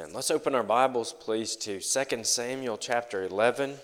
Amen. Let's open our Bibles, please, to 2 Samuel chapter 11.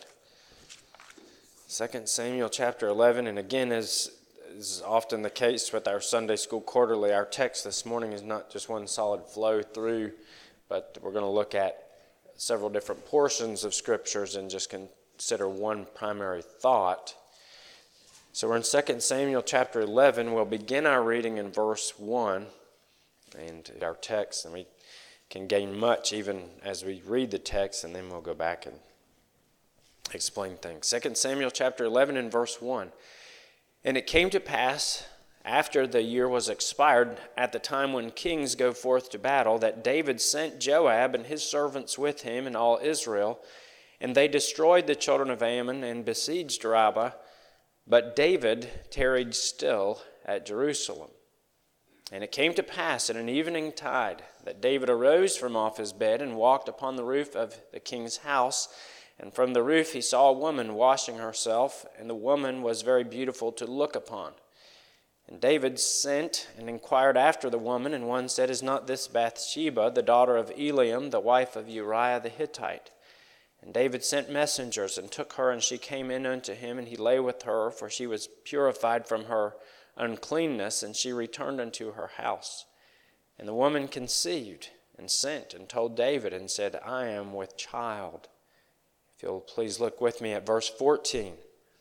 2 Samuel chapter 11, and again, as is often the case with our Sunday School Quarterly, our text this morning is not just one solid flow through, but we're going to look at several different portions of Scriptures and just consider one primary thought. So we're in 2 Samuel chapter 11. We'll begin our reading in verse 1 and our text, and we can gain much even as we read the text, and then we'll go back and explain things. 2 Samuel chapter 11 and verse 1. And it came to pass, after the year was expired, at the time when kings go forth to battle, that David sent Joab and his servants with him and all Israel, and they destroyed the children of Ammon and besieged Rabbah, but David tarried still at Jerusalem. And it came to pass at an evening tide that David arose from off his bed and walked upon the roof of the king's house. And from the roof he saw a woman washing herself, and the woman was very beautiful to look upon. And David sent and inquired after the woman, and one said, Is not this Bathsheba, the daughter of Eliam, the wife of Uriah the Hittite? And David sent messengers, and took her, and she came in unto him, and he lay with her, for she was purified from her uncleanness, and she returned unto her house. And the woman conceived, and sent, and told David, and said, I am with child. If you'll please look with me at verse 14.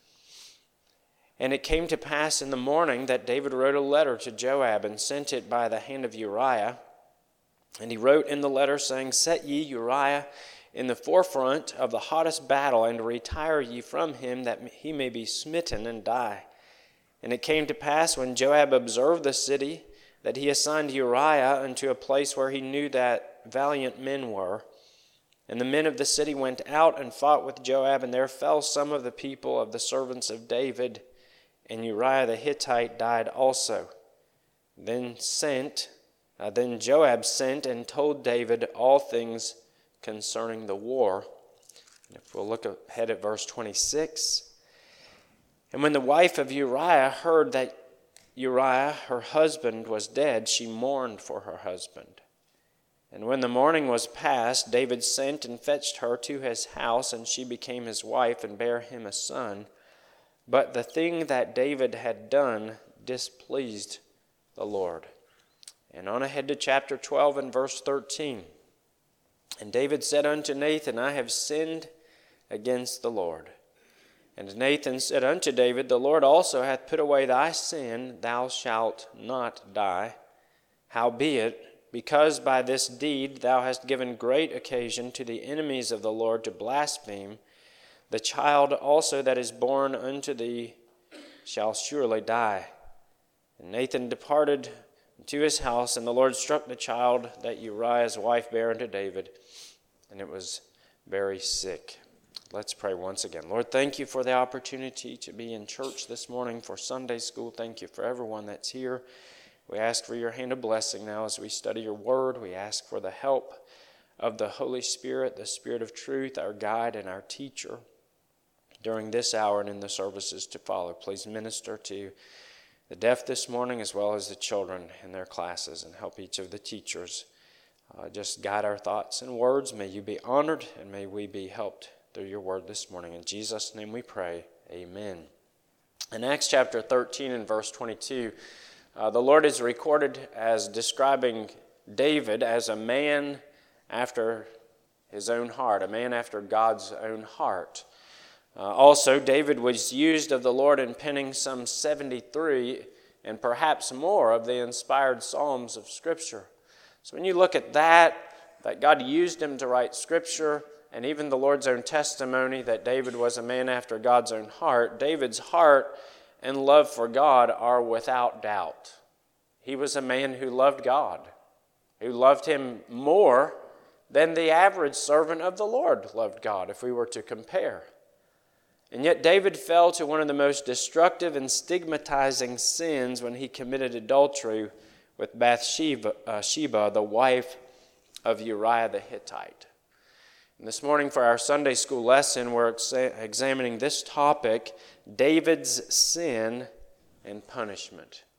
And it came to pass in the morning that David wrote a letter to Joab, and sent it by the hand of Uriah. And he wrote in the letter, saying, Set ye Uriah in the forefront of the hottest battle, and retire ye from him, that he may be smitten and die. And it came to pass, when Joab observed the city, that he assigned Uriah unto a place where he knew that valiant men were. And the men of the city went out and fought with Joab, and there fell some of the people of the servants of David, and Uriah the Hittite died also. Then Joab sent and told David all things concerning the war. And if we'll look ahead at verse 26. And when the wife of Uriah heard that Uriah, her husband, was dead, she mourned for her husband. And when the morning was past, David sent and fetched her to his house, and she became his wife and bare him a son. But the thing that David had done displeased the Lord. And on ahead to chapter 12 and verse 13. And David said unto Nathan, I have sinned against the Lord. And Nathan said unto David, The Lord also hath put away thy sin, thou shalt not die. Howbeit, because by this deed thou hast given great occasion to the enemies of the Lord to blaspheme, the child also that is born unto thee shall surely die. And Nathan departed to his house, and the Lord struck the child that Uriah's wife bare unto David, and it was very sick. Let's pray once again. Lord, thank you for the opportunity to be in church this morning for Sunday school. Thank you for everyone that's here. We ask for your hand of blessing now as we study your word. We ask for the help of the Holy Spirit, the Spirit of truth, our guide and our teacher during this hour and in the services to follow. Please minister to the deaf this morning as well as the children in their classes, and help each of the teachers just guide our thoughts and words. May you be honored, and may we be helped through your word this morning. In Jesus' name we pray, amen. In Acts chapter 13 and verse 22, the Lord is recorded as describing David as a man after his own heart, a man after God's own heart. Also, David was used of the Lord in penning some 73 and perhaps more of the inspired Psalms of Scripture. So when you look at that God used him to write Scripture, and even the Lord's own testimony that David was a man after God's own heart, David's heart and love for God are without doubt. He was a man who loved God, who loved him more than the average servant of the Lord loved God, if we were to compare. And yet David fell to one of the most destructive and stigmatizing sins when he committed adultery with Bathsheba, the wife of Uriah the Hittite. And this morning for our Sunday school lesson, we're examining this topic, David's sin and punishment.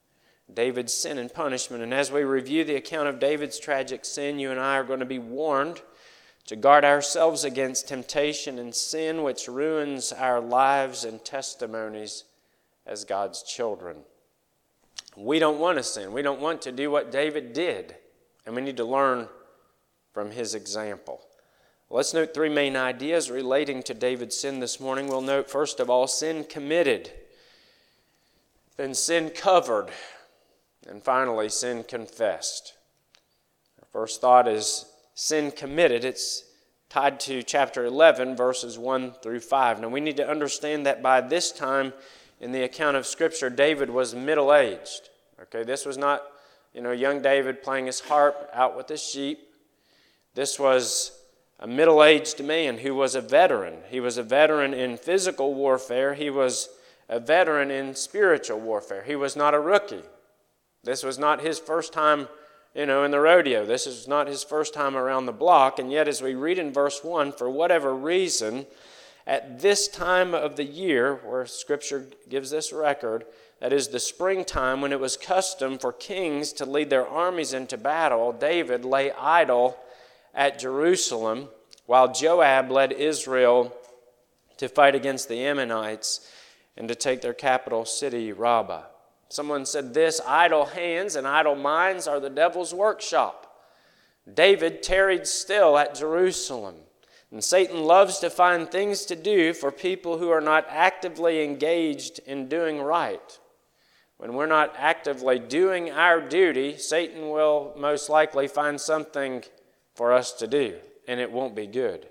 David's sin and punishment. And as we review the account of David's tragic sin, you and I are going to be warned to guard ourselves against temptation and sin which ruins our lives and testimonies as God's children. We don't want to sin. We don't want to do what David did. And we need to learn from his example. Let's note three main ideas relating to David's sin this morning. We'll note, first of all, sin committed, then sin covered, and finally, sin confessed. Our first thought is sin committed. It's tied to chapter 11, verses 1 through 5. Now, we need to understand that by this time in the account of Scripture, David was middle-aged. Okay, this was not, young David playing his harp out with his sheep. This was a middle-aged man who was a veteran. He was a veteran in physical warfare. He was a veteran in spiritual warfare. He was not a rookie. This was not his first time, in the rodeo. This is not his first time around the block. And yet, as we read in verse 1, for whatever reason, at this time of the year, where Scripture gives this record, that is the springtime, when it was custom for kings to lead their armies into battle, David lay idle at Jerusalem while Joab led Israel to fight against the Ammonites and to take their capital city, Rabbah. Someone said this, idle hands and idle minds are the devil's workshop. David tarried still at Jerusalem. And Satan loves to find things to do for people who are not actively engaged in doing right. When we're not actively doing our duty, Satan will most likely find something for us to do, and it won't be good.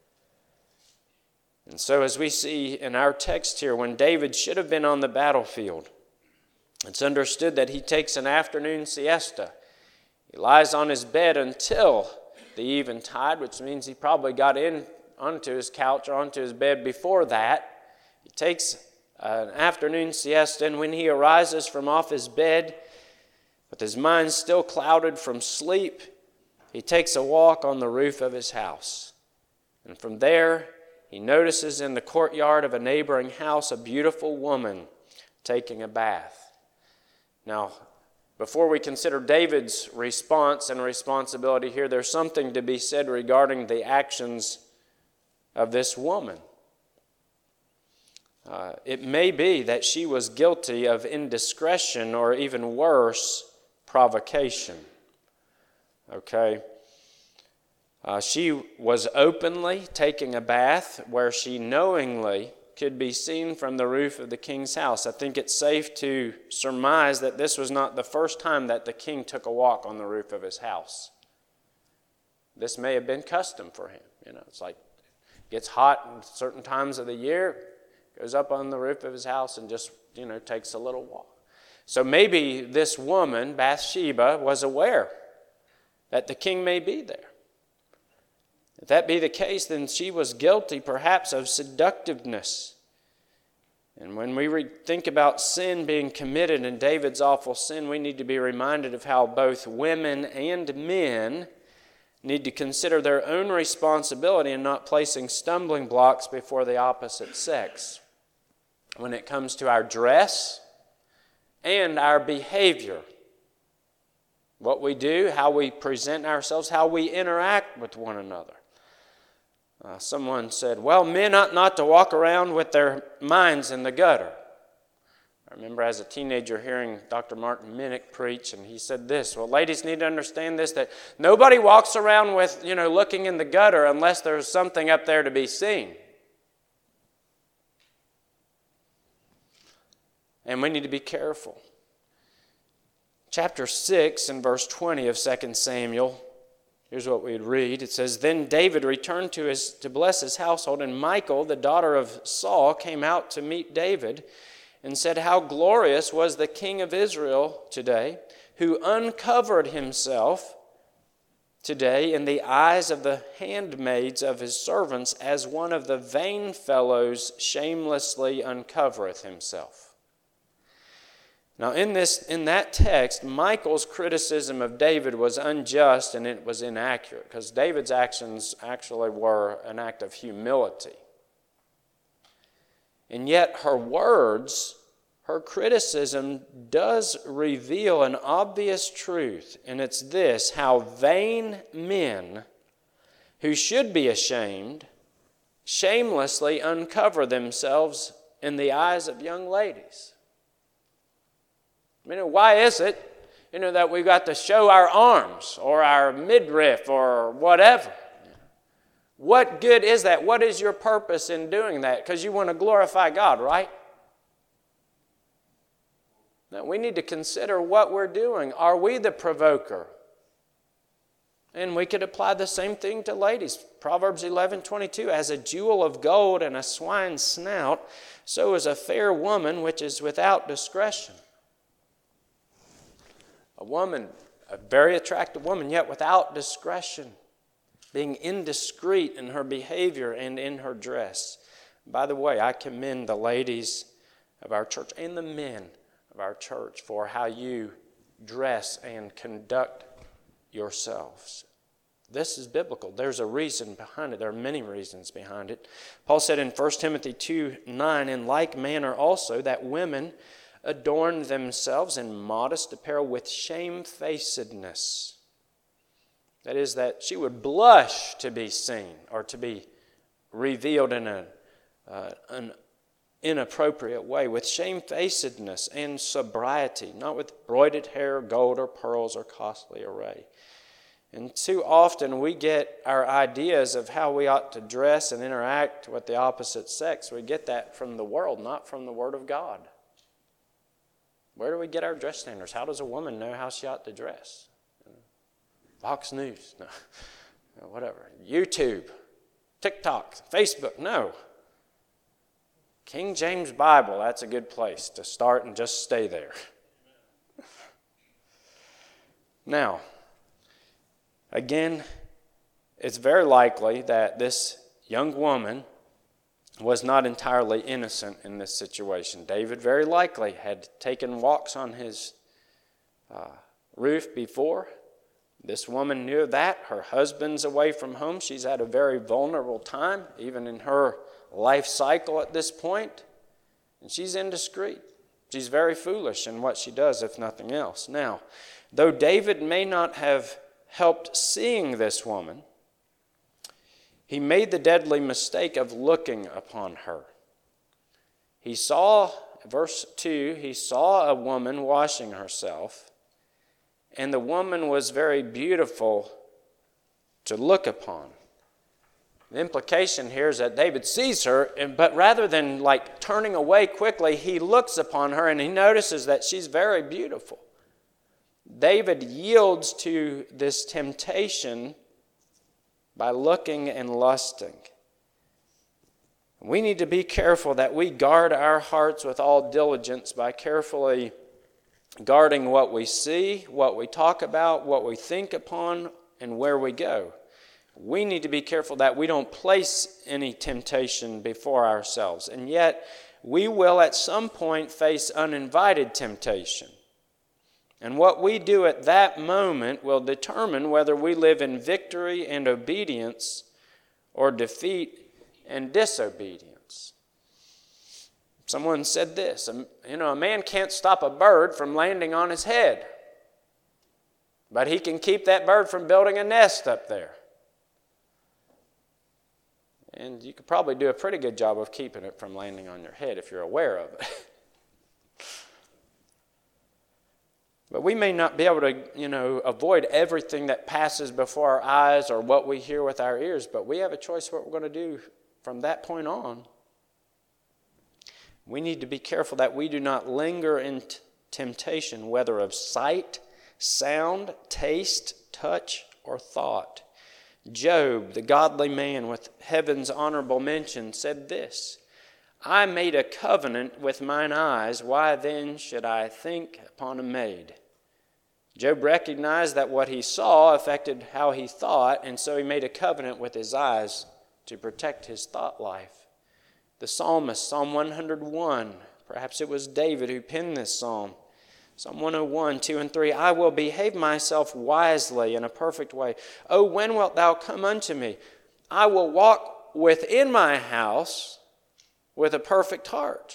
And so as we see in our text here, when David should have been on the battlefield, it's understood that he takes an afternoon siesta. He lies on his bed until the eventide, which means he probably got in onto his couch or onto his bed before that. He takes an afternoon siesta, and when he arises from off his bed, with his mind still clouded from sleep, he takes a walk on the roof of his house. And from there, he notices in the courtyard of a neighboring house a beautiful woman taking a bath. Now, before we consider David's response and responsibility here, there's something to be said regarding the actions of this woman. It may be that she was guilty of indiscretion or even worse, provocation. Okay? She was openly taking a bath where she knowingly could be seen from the roof of the king's house. I think it's safe to surmise that this was not the first time that the king took a walk on the roof of his house. This may have been custom for him. It's like it gets hot in certain times of the year, goes up on the roof of his house and just, takes a little walk. So maybe this woman, Bathsheba, was aware that the king may be there. If that be the case, then she was guilty perhaps of seductiveness. And when we think about sin being committed and David's awful sin, we need to be reminded of how both women and men need to consider their own responsibility in not placing stumbling blocks before the opposite sex when it comes to our dress and our behavior. What we do, how we present ourselves, how we interact with one another. Someone said, well, men ought not to walk around with their minds in the gutter. I remember as a teenager hearing Dr. Martin Minnick preach, and he said this, well, ladies need to understand this, that nobody walks around with, looking in the gutter unless there's something up there to be seen. And we need to be careful. Chapter 6 and verse 20 of 2 Samuel, here's what we'd read. It says, then David returned to bless his household, and Michal, the daughter of Saul, came out to meet David and said, how glorious was the king of Israel today, who uncovered himself today in the eyes of the handmaids of his servants, as one of the vain fellows shamelessly uncovereth himself. Now in that text, Michal's criticism of David was unjust and it was inaccurate, because David's actions actually were an act of humility. And yet her words, her criticism does reveal an obvious truth, and it's this: how vain men who should be ashamed shamelessly uncover themselves in the eyes of young ladies. Why is it, that we've got to show our arms or our midriff or whatever? What good is that? What is your purpose in doing that? Because you want to glorify God, right? Now, we need to consider what we're doing. Are we the provoker? And we could apply the same thing to ladies. Proverbs 11:22, as a jewel of gold and a swine's snout, so is a fair woman which is without discretion. A woman, a very attractive woman, yet without discretion, being indiscreet in her behavior and in her dress. By the way, I commend the ladies of our church and the men of our church for how you dress and conduct yourselves. This is biblical. There's a reason behind it. There are many reasons behind it. Paul said in 1 Timothy 2:9, in like manner also that women adorn themselves in modest apparel with shamefacedness. That is, that she would blush to be seen or to be revealed in an inappropriate way, with shamefacedness and sobriety, not with broided hair, gold or pearls or costly array. And too often we get our ideas of how we ought to dress and interact with the opposite sex. We get that from the world, not from the Word of God. Where do we get our dress standards? How does a woman know how she ought to dress? Fox News, no. Whatever. YouTube, TikTok, Facebook, no. King James Bible, that's a good place to start and just stay there. Now, again, it's very likely that this young woman was not entirely innocent in this situation. David very likely had taken walks on his roof before. This woman knew that. Her husband's away from home. She's at a very vulnerable time, even in her life cycle at this point. And she's indiscreet. She's very foolish in what she does, if nothing else. Now, though David may not have helped seeing this woman, he made the deadly mistake of looking upon her. He saw, verse 2, he saw a woman washing herself, and the woman was very beautiful to look upon. The implication here is that David sees her, but rather than turning away quickly, he looks upon her and he notices that she's very beautiful. David yields to this temptation by looking and lusting. We need to be careful that we guard our hearts with all diligence by carefully guarding what we see, what we talk about, what we think upon, and where we go. We need to be careful that we don't place any temptation before ourselves. And yet, we will at some point face uninvited temptation. And what we do at that moment will determine whether we live in victory and obedience or defeat and disobedience. Someone said this, a man can't stop a bird from landing on his head, but he can keep that bird from building a nest up there. And you could probably do a pretty good job of keeping it from landing on your head if you're aware of it. But we may not be able to, avoid everything that passes before our eyes or what we hear with our ears, but we have a choice what we're going to do from that point on. We need to be careful that we do not linger in temptation, whether of sight, sound, taste, touch, or thought. Job, the godly man with heaven's honorable mention, said this, I made a covenant with mine eyes, why then should I think upon a maid? Job recognized that what he saw affected how he thought, and so he made a covenant with his eyes to protect his thought life. The psalmist, Psalm 101, perhaps it was David who penned this psalm. Psalm 101, 2 and 3, I will behave myself wisely in a perfect way. O when wilt thou come unto me? I will walk within my house with a perfect heart.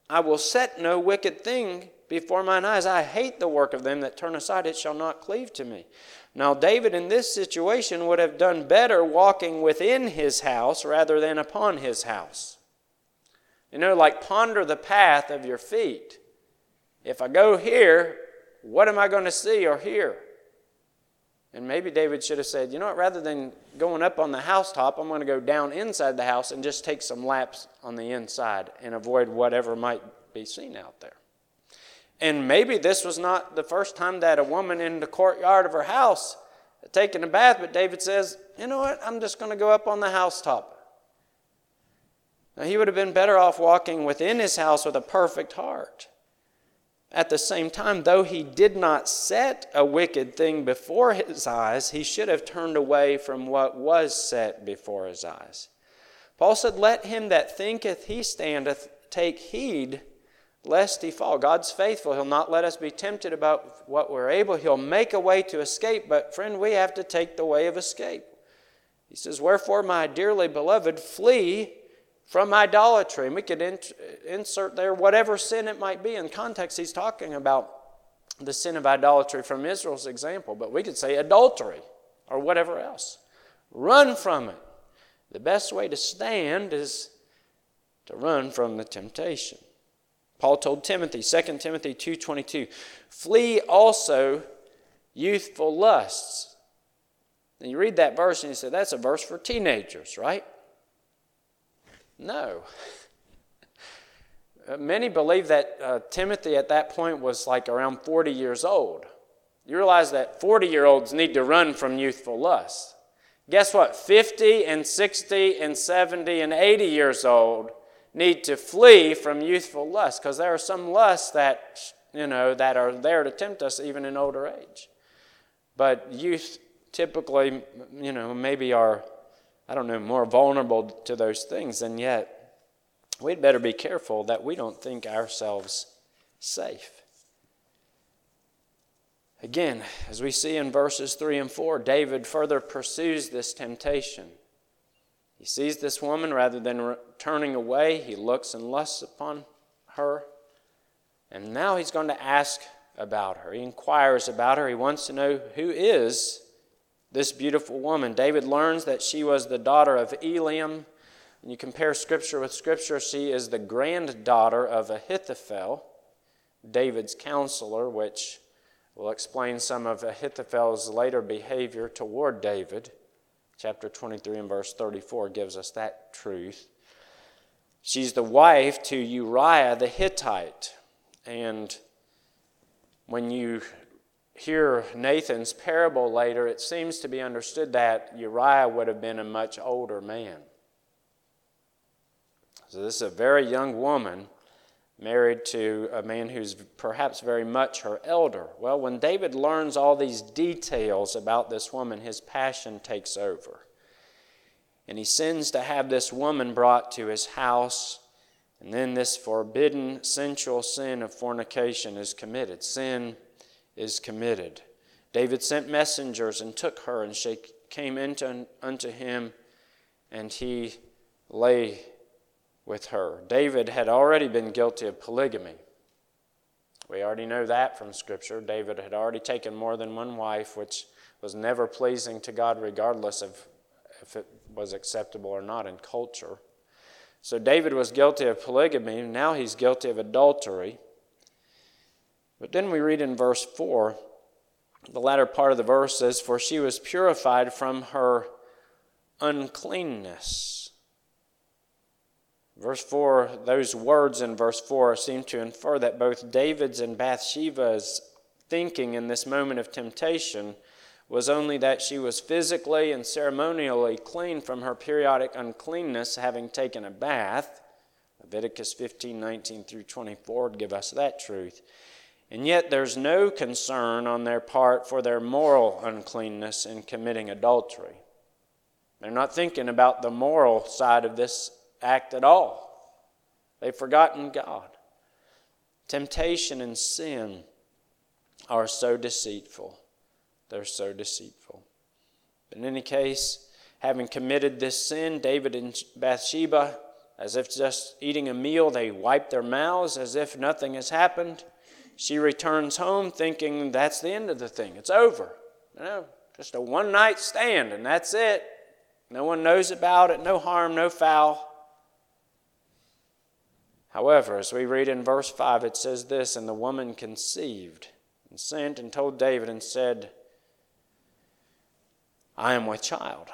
I will set no wicked thing before mine eyes. I hate the work of them that turn aside. It shall not cleave to me. Now David in this situation would have done better walking within his house rather than upon his house. Like ponder the path of your feet. If I go here, what am I going to see or hear? And maybe David should have said, rather than going up on the housetop, I'm going to go down inside the house and just take some laps on the inside and avoid whatever might be seen out there. And maybe this was not the first time that a woman in the courtyard of her house had taken a bath, but David says, I'm just going to go up on the housetop. Now, he would have been better off walking within his house with a perfect heart. At the same time, though he did not set a wicked thing before his eyes, he should have turned away from what was set before his eyes. Paul said, let him that thinketh he standeth take heed lest he fall. God's faithful. He'll not let us be tempted about what we're able. He'll make a way to escape. But friend, we have to take the way of escape. He says, wherefore, my dearly beloved, flee from idolatry. And we could insert there whatever sin it might be. In context, he's talking about the sin of idolatry from Israel's example. But we could say adultery or whatever else. Run from it. The best way to stand is to run from the temptation. Paul told Timothy, 2 Timothy 2:22, flee also youthful lusts. And you read that verse and you say, that's a verse for teenagers, right? No. Many believe that Timothy at that point was like around 40 years old. You realize that 40-year-olds need to run from youthful lusts. Guess what? 50 and 60 and 70 and 80 years old need to flee from youthful lust, because there are some lusts that, that are there to tempt us even in older age. But youth typically, maybe are, more vulnerable to those things, and yet we'd better be careful that we don't think ourselves safe. Again, as we see in verses 3 and 4, David further pursues this temptation. He sees this woman, rather than turning away, he looks and lusts upon her. And now he's going to ask about her. He inquires about her. He wants to know who is this beautiful woman. David learns that she was the daughter of Eliam. When you compare Scripture with Scripture, she is the granddaughter of Ahithophel, David's counselor, which will explain some of Ahithophel's later behavior toward David. Chapter 23 and verse 34 gives us that truth. She's the wife to Uriah the Hittite. And when you hear Nathan's parable later, it seems to be understood that Uriah would have been a much older man. So this is a very young woman married to a man who's perhaps very much her elder. Well, when David learns all these details about this woman, his passion takes over. And he sends to have this woman brought to his house, and then this forbidden sensual sin of fornication is committed. Sin is committed. David sent messengers and took her, and she came unto him, and he lay with her. David had already been guilty of polygamy. We already know that from Scripture. David had already taken more than one wife, which was never pleasing to God, regardless of if it was acceptable or not in culture. So David was guilty of polygamy. Now he's guilty of adultery. But then we read in verse 4, the latter part of the verse says, for she was purified from her uncleanness. Verse 4, those words in verse 4 seem to infer that both David's and Bathsheba's thinking in this moment of temptation was only that she was physically and ceremonially clean from her periodic uncleanness, having taken a bath. Leviticus 15:19 through 24 would give us that truth. And yet there's no concern on their part for their moral uncleanness in committing adultery. They're not thinking about the moral side of this act at all. They've forgotten God. Temptation and sin are so deceitful. They're so deceitful. But in any case, having committed this sin, David and Bathsheba as if just eating a meal, they wipe their mouths as if nothing has happened. She returns home thinking that's the end of the thing. It's over. Just a one-night stand, and that's it. No one knows about it, no harm, no foul. However, as we read in verse 5, it says this, "And the woman conceived and sent and told David and said, I am with child."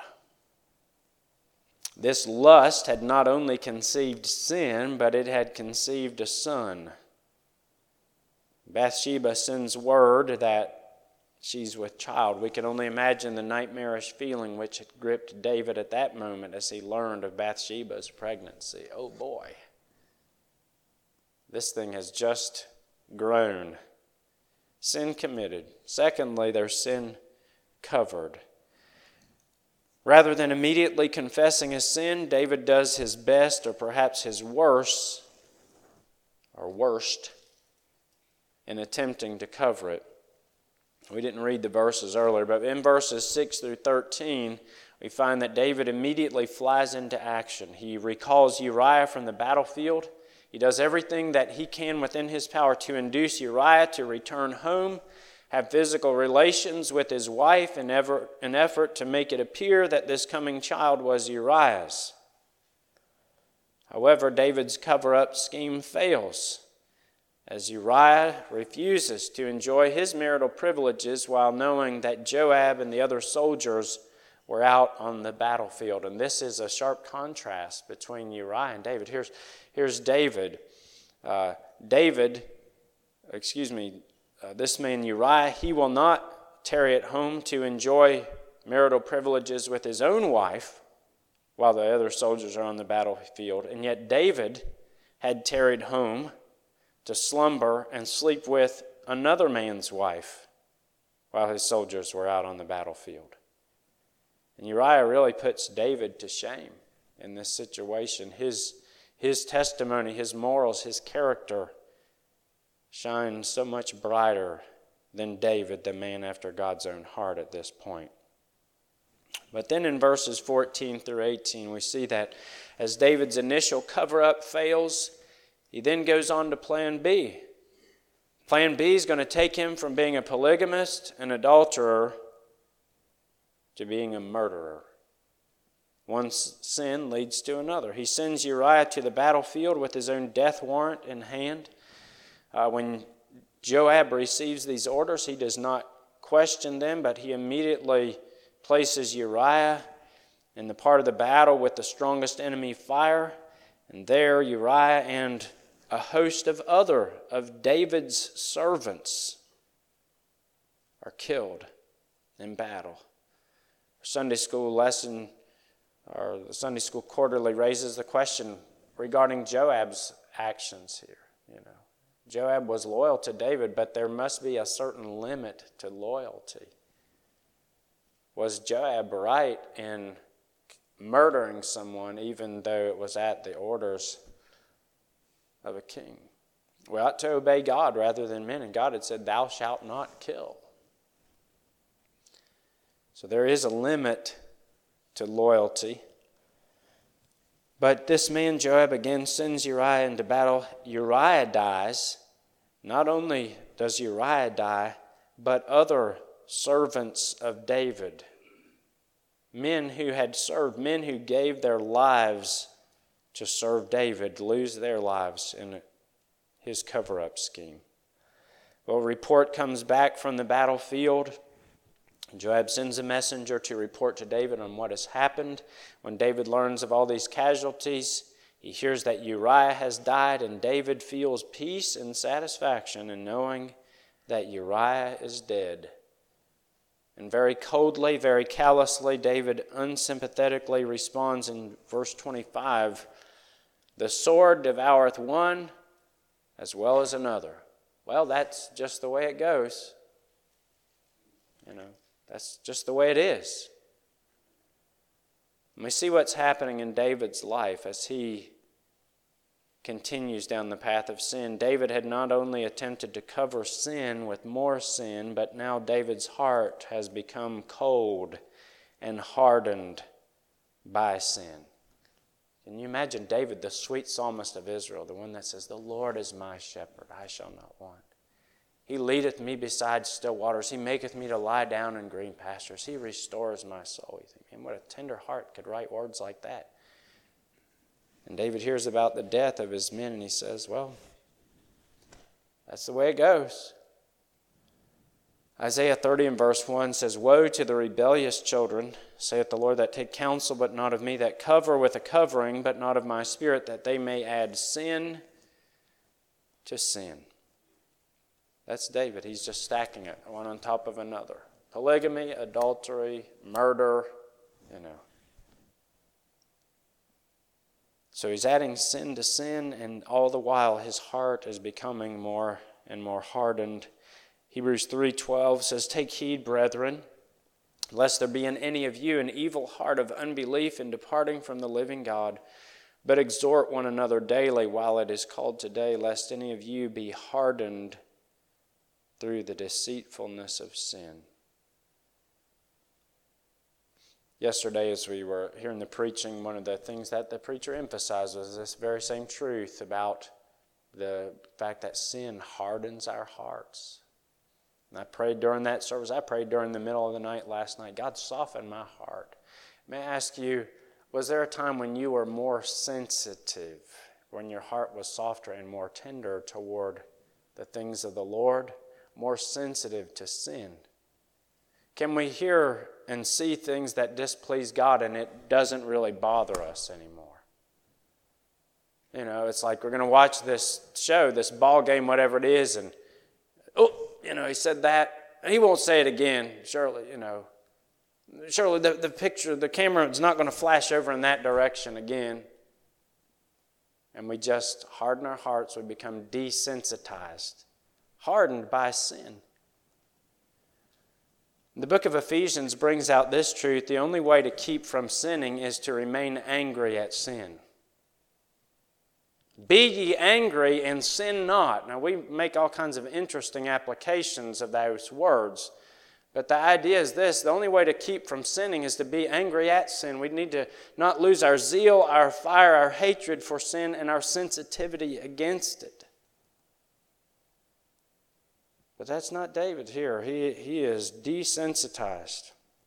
This lust had not only conceived sin, but it had conceived a son. Bathsheba sends word that she's with child. We can only imagine the nightmarish feeling which had gripped David at that moment as he learned of Bathsheba's pregnancy. Oh boy, this thing has just grown. Sin committed. Secondly, their sin covered. Rather than immediately confessing his sin, David does his best, or perhaps his worst, in attempting to cover it. We didn't read the verses earlier, but in verses 6 through 13, we find that David immediately flies into action. He recalls Uriah from the battlefield. He does everything that he can within his power to induce Uriah to return home, have physical relations with his wife in an effort to make it appear that this coming child was Uriah's. However, David's cover-up scheme fails, as Uriah refuses to enjoy his marital privileges while knowing that Joab and the other soldiers were out on the battlefield. And this is a sharp contrast between Uriah and David. Here's David. This man Uriah, he will not tarry at home to enjoy marital privileges with his own wife while the other soldiers are on the battlefield. And yet David had tarried home to slumber and sleep with another man's wife while his soldiers were out on the battlefield. And Uriah really puts David to shame in this situation. His testimony, his morals, his character shines so much brighter than David, the man after God's own heart at this point. But then in verses 14 through 18, we see that as David's initial cover-up fails, he then goes on to plan B. Plan B is going to take him from being a polygamist, an adulterer, to being a murderer. One sin leads to another. He sends Uriah to the battlefield with his own death warrant in hand. When Joab receives these orders, he does not question them, but he immediately places Uriah in the part of the battle with the strongest enemy fire. And there Uriah and a host of David's servants are killed in battle. Our Sunday school lesson, or the Sunday school quarterly, raises the question regarding Joab's actions here. Joab was loyal to David, but there must be a certain limit to loyalty. Was Joab right in murdering someone even though it was at the orders of a king? We ought to obey God rather than men, and God had said, "Thou shalt not kill." So there is a limit to loyalty. But this man Joab again sends Uriah into battle. Uriah dies. Not only does Uriah die, but other servants of David, men who had served, men who gave their lives to serve David, lose their lives in his cover-up scheme. Well, a report comes back from the battlefield. Joab sends a messenger to report to David on what has happened. When David learns of all these casualties, he hears that Uriah has died, and David feels peace and satisfaction in knowing that Uriah is dead. And very coldly, very callously, David unsympathetically responds in verse 25, "The sword devoureth one as well as another." Well, that's just the way it goes. That's just the way it is. And we see what's happening in David's life as he continues down the path of sin. David had not only attempted to cover sin with more sin, but now David's heart has become cold and hardened by sin. Can you imagine David, the sweet psalmist of Israel, the one that says, "The Lord is my shepherd, I shall not want. He leadeth me beside still waters. He maketh me to lie down in green pastures. He restores my soul." You think, man, what a tender heart could write words like that. And David hears about the death of his men, and he says, well, that's the way it goes. Isaiah 30 and verse 1 says, "Woe to the rebellious children, saith the Lord, that take counsel, but not of me, that cover with a covering, but not of my spirit, that they may add sin to sin." That's David. He's just stacking it, one on top of another. Polygamy, adultery, murder, So he's adding sin to sin, and all the while his heart is becoming more and more hardened. Hebrews 3:12 says, "Take heed, brethren, lest there be in any of you an evil heart of unbelief in departing from the living God. But exhort one another daily while it is called today, lest any of you be hardened through the deceitfulness of sin." Yesterday, as we were hearing the preaching, one of the things that the preacher emphasized was this very same truth about the fact that sin hardens our hearts. And I prayed during that service. I prayed during the middle of the night last night. God, soften my heart. May I ask you, was there a time when you were more sensitive, when your heart was softer and more tender toward the things of the Lord, more sensitive to sin? Can we hear and see things that displease God and it doesn't really bother us anymore? It's like we're going to watch this show, this ball game, whatever it is, and he said that. He won't say it again, surely, Surely the picture, the camera is not going to flash over in that direction again. And we just harden our hearts. We become desensitized, hardened by sin. The book of Ephesians brings out this truth: the only way to keep from sinning is to remain angry at sin. "Be ye angry and sin not." Now, we make all kinds of interesting applications of those words, but the idea is this: the only way to keep from sinning is to be angry at sin. We need to not lose our zeal, our fire, our hatred for sin, and our sensitivity against it. But that's not David here. He is desensitized.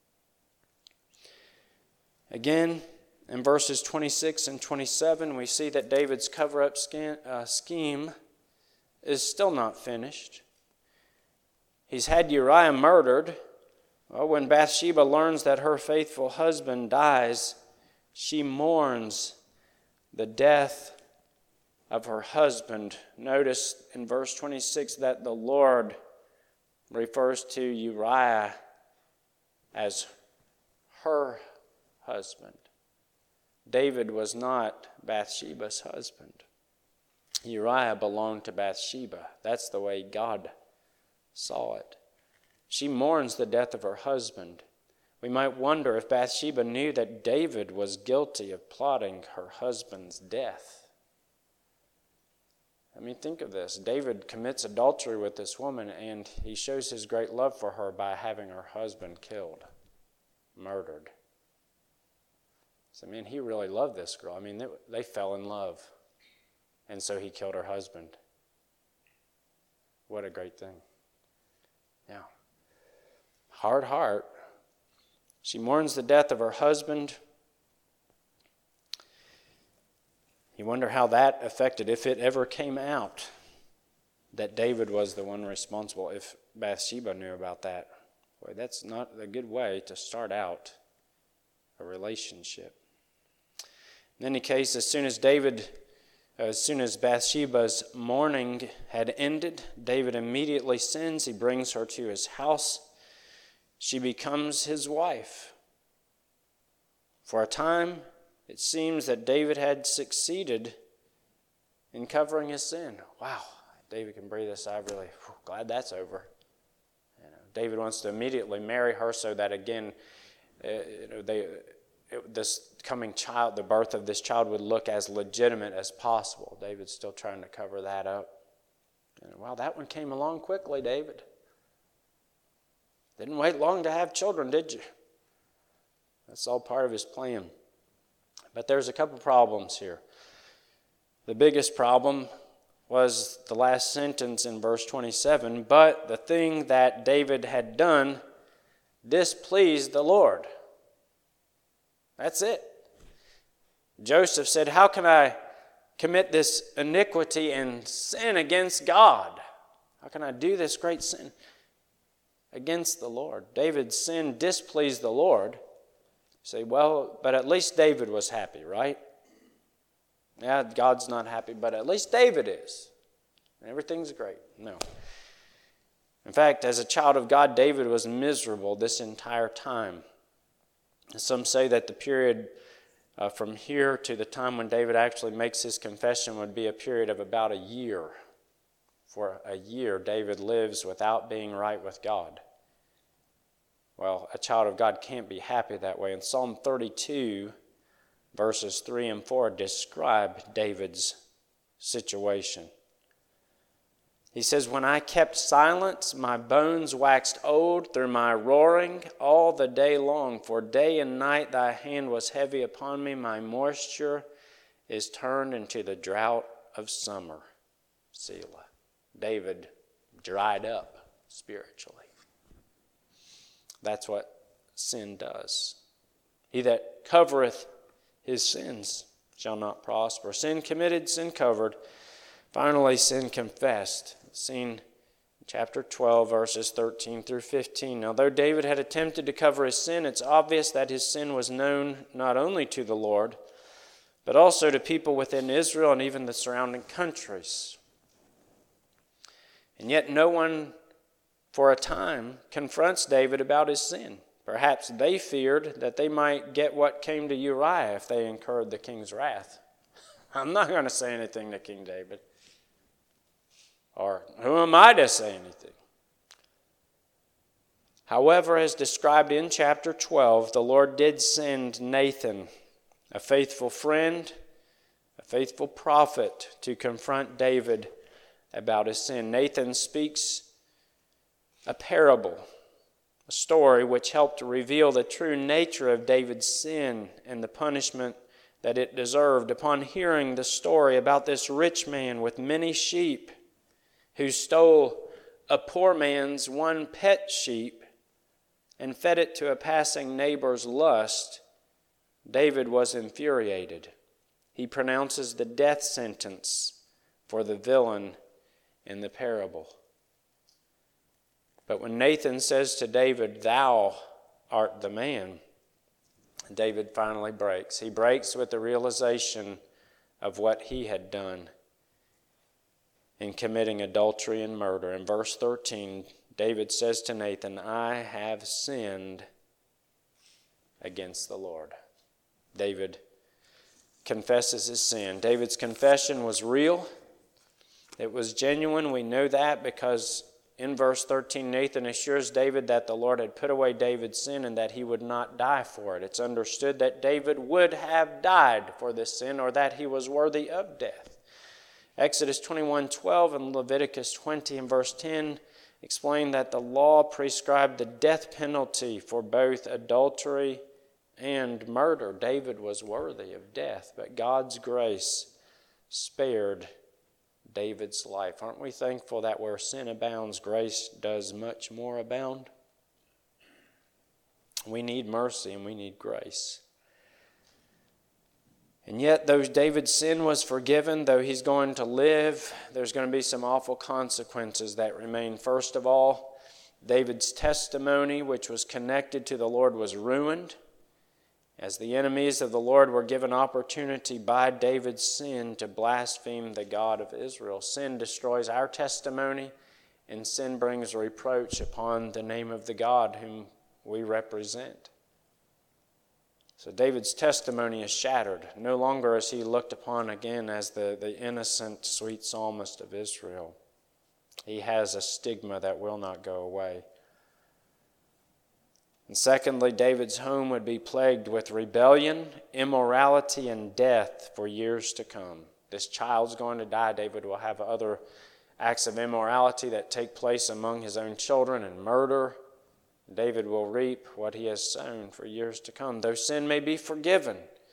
Again, in verses 26 and 27, we see that David's cover-up scheme is still not finished. He's had Uriah murdered. Well, when Bathsheba learns that her faithful husband dies, she mourns the death of her husband. Notice in verse 26 that the Lord refers to Uriah as her husband. David was not Bathsheba's husband. Uriah belonged to Bathsheba. That's the way God saw it. She mourns the death of her husband. We might wonder if Bathsheba knew that David was guilty of plotting her husband's death. Think of this. David commits adultery with this woman, and he shows his great love for her by having her husband killed, murdered. So, he really loved this girl. They fell in love, and so he killed her husband. What a great thing. Yeah. Hard heart. She mourns the death of her husband. You wonder how that affected, if it ever came out that David was the one responsible, if Bathsheba knew about that. Boy, that's not a good way to start out a relationship. In any case, as soon as Bathsheba's mourning had ended, David immediately sins. He brings her to his house. She becomes his wife. For a time, it seems that David had succeeded in covering his sin. Wow, David can breathe a sigh of relief. Glad that's over. David wants to immediately marry her so that, again, this coming child, the birth of this child, would look as legitimate as possible. David's still trying to cover that up. Wow, that one came along quickly, David. Didn't wait long to have children, did you? That's all part of his plan. But there's a couple problems here. The biggest problem was the last sentence in verse 27, but the thing that David had done displeased the Lord. That's it. Joseph said, how can I commit this iniquity and sin against God? How can I do this great sin against the Lord? David's sin displeased the Lord. You say, well, but at least David was happy, right? Yeah, God's not happy, but at least David is. Everything's great. No. In fact, as a child of God, David was miserable this entire time. Some say that the period from here to the time when David actually makes his confession would be a period of about a year. For a year, David lives without being right with God. Well, a child of God can't be happy that way. And Psalm 32, verses 3 and 4 describe David's situation. He says, when I kept silence, my bones waxed old through my roaring all the day long. For day and night thy hand was heavy upon me. My moisture is turned into the drought of summer. Selah. David dried up spiritually. That's what sin does. He that covereth his sins shall not prosper. Sin committed, sin covered. Finally, sin confessed. Seen chapter 12, verses 13 through 15. Now, though David had attempted to cover his sin, it's obvious that his sin was known not only to the Lord, but also to people within Israel and even the surrounding countries. And yet no one, for a time, confronts David about his sin. Perhaps they feared that they might get what came to Uriah if they incurred the king's wrath. I'm not going to say anything to King David. Or who am I to say anything? However, as described in chapter 12, the Lord did send Nathan, a faithful friend, a faithful prophet, to confront David about his sin. Nathan speaks a parable, a story which helped to reveal the true nature of David's sin and the punishment that it deserved. Upon hearing the story about this rich man with many sheep who stole a poor man's one pet sheep and fed it to a passing neighbor's lust, David was infuriated. He pronounces the death sentence for the villain in the parable. But when Nathan says to David, "Thou art the man," David finally breaks. He breaks with the realization of what he had done in committing adultery and murder. In verse 13, David says to Nathan, "I have sinned against the Lord." David confesses his sin. David's confession was real. It was genuine. We know that because in verse 13, Nathan assures David that the Lord had put away David's sin and that he would not die for it. It's understood that David would have died for this sin, or that he was worthy of death. Exodus 21:12 and Leviticus 20 and verse 10 explain that the law prescribed the death penalty for both adultery and murder. David was worthy of death, but God's grace spared David's life. Aren't we thankful that where sin abounds, grace does much more abound? We need mercy and we need grace. And yet, though David's sin was forgiven, though he's going to live, there's going to be some awful consequences that remain. First of all, David's testimony, which was connected to the Lord, was ruined, as the enemies of the Lord were given opportunity by David's sin to blaspheme the God of Israel. Sin destroys our testimony, and sin brings reproach upon the name of the God whom we represent. So David's testimony is shattered. No longer is he looked upon again as the innocent, sweet psalmist of Israel. He has a stigma that will not go away. And secondly, David's home would be plagued with rebellion, immorality, and death for years to come. This child's going to die. David will have other acts of immorality that take place among his own children and murder. David will reap what he has sown for years to come. Though sin may be forgiven,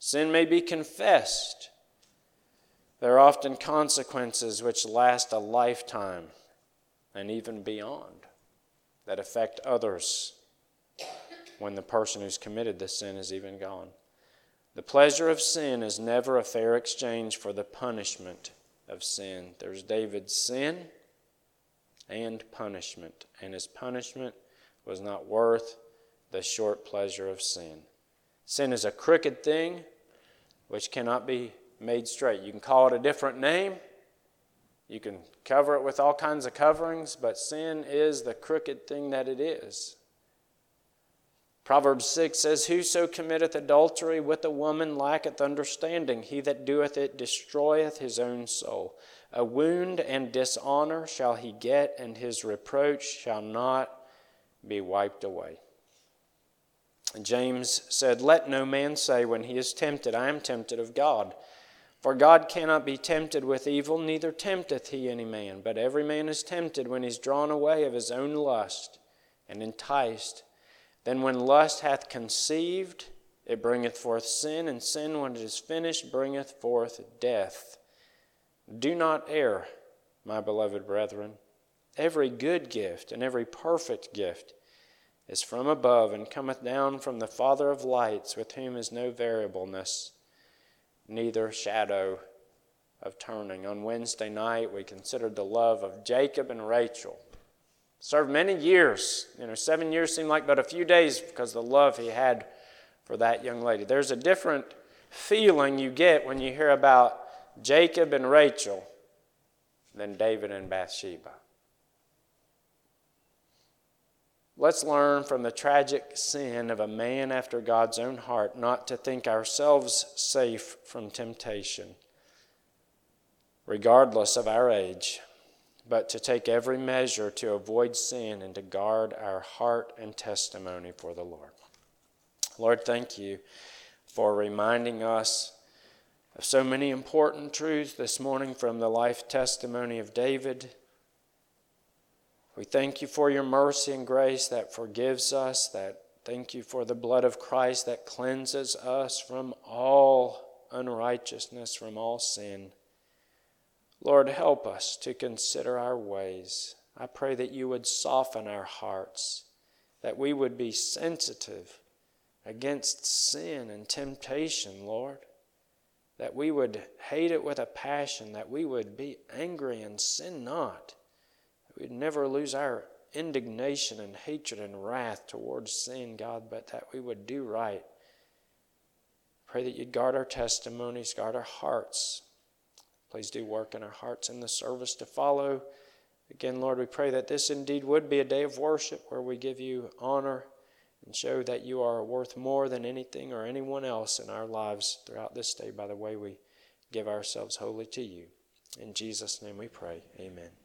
Sin may be confessed. There are often consequences which last a lifetime and even beyond that affect others when the person who's committed the sin is even gone. The pleasure of sin is never a fair exchange for the punishment of sin. There's David's sin and punishment, and his punishment was not worth the short pleasure of sin. Sin is a crooked thing which cannot be made straight. You can call it a different name. You can cover it with all kinds of coverings, but sin is the crooked thing that it is. Proverbs 6 says, Whoso committeth adultery with a woman lacketh understanding. He that doeth it destroyeth his own soul. A wound and dishonor shall he get, and his reproach shall not be wiped away. And James said, Let no man say when he is tempted, I am tempted of God. For God cannot be tempted with evil, neither tempteth he any man. But every man is tempted when he is drawn away of his own lust and enticed. Then when lust hath conceived, it bringeth forth sin, and sin, when it is finished, bringeth forth death. Do not err, my beloved brethren. Every good gift and every perfect gift is from above, and cometh down from the Father of lights, with whom is no variableness, neither shadow of turning. On Wednesday night, we considered the love of Jacob and Rachel. Served many years. 7 years seemed like but a few days because of the love he had for that young lady. There's a different feeling you get when you hear about Jacob and Rachel than David and Bathsheba. Let's learn from the tragic sin of a man after God's own heart not to think ourselves safe from temptation, regardless of our age, but to take every measure to avoid sin and to guard our heart and testimony for the Lord. Lord, thank you for reminding us of so many important truths this morning from the life testimony of David. We thank you for your mercy and grace that forgives us. Thank you for the blood of Christ that cleanses us from all unrighteousness, from all sin. Lord, help us to consider our ways. I pray that you would soften our hearts, that we would be sensitive against sin and temptation, Lord, that we would hate it with a passion, that we would be angry and sin not, that we'd never lose our indignation and hatred and wrath towards sin, God, but that we would do right. Pray that you'd guard our testimonies, guard our hearts. Please do work in our hearts in the service to follow. Again, Lord, we pray that this indeed would be a day of worship where we give you honor and show that you are worth more than anything or anyone else in our lives throughout this day by the way we give ourselves wholly to you. In Jesus' name we pray. Amen.